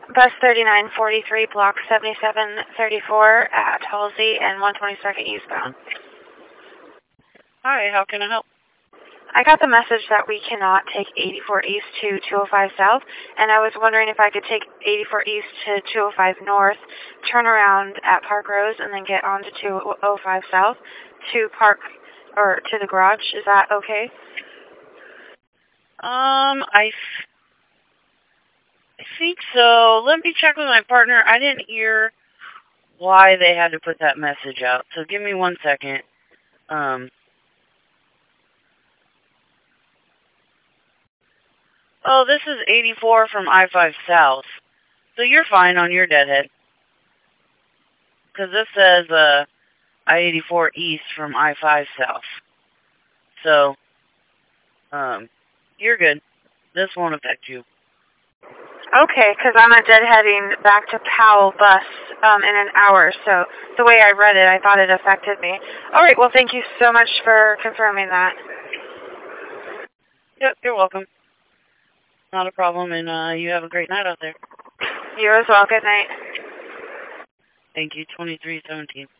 Bus 3943, Block 7734 at Halsey and 122nd eastbound. Hi, how can I help? I got the message that we cannot take 84 East to 205 South, and I was wondering if I could take 84 East to 205 North, turn around at Park Rose, and then get on to 205 South to to the garage. Is that okay? I think so. Let me check with my partner. I didn't hear why they had to put that message out, so give me 1 second. Oh, this is 84 from I-5 South. So you're fine on your deadhead. Because this says I-84 East from I-5 South. So, you're good. This won't affect you. Okay, because I'm deadheading back to Powell bus in an hour, so the way I read it, I thought it affected me. All right, well, thank you so much for confirming that. Yep, you're welcome. Not a problem, and you have a great night out there. You as well. Good night. Thank you, 2317.